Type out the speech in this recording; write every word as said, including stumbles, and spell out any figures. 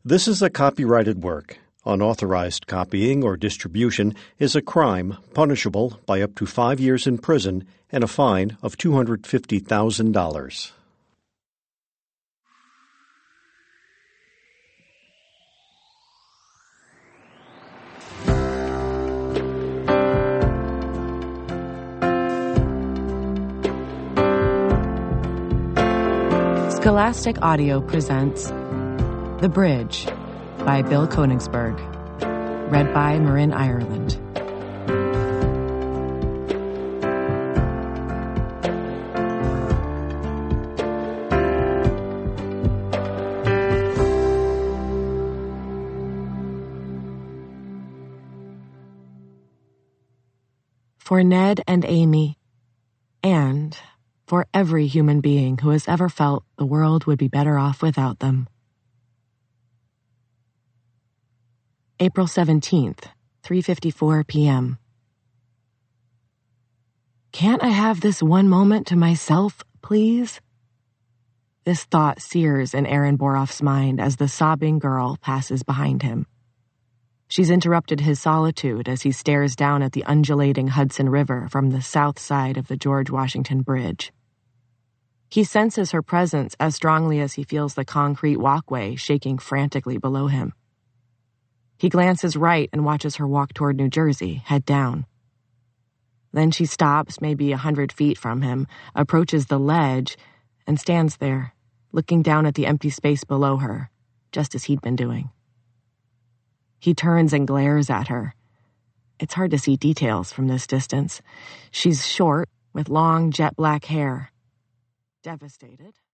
This is a copyrighted work. Unauthorized copying or distribution is a crime punishable by up to five years in prison and a fine of two hundred fifty thousand dollars. Scholastic Audio presents The Bridge by Bill Koenigsberg, read by Marin Ireland. For Ned and Amy, and for every human being who has ever felt the world would be better off without them. April seventeenth, three fifty-four p.m. Can't I have this one moment to myself, please? This thought sears in Aaron Boroff's mind as the sobbing girl passes behind him. She's interrupted his solitude as he stares down at the undulating Hudson River from the south side of the George Washington Bridge. He senses her presence as strongly as he feels the concrete walkway shaking frantically below him. He glances right and watches her walk toward New Jersey, head down. Then she stops maybe a hundred feet from him, approaches the ledge, and stands there, looking down at the empty space below her, just as he'd been doing. He turns and glares at her. It's hard to see details from this distance. She's short, with long jet black hair. Devastated.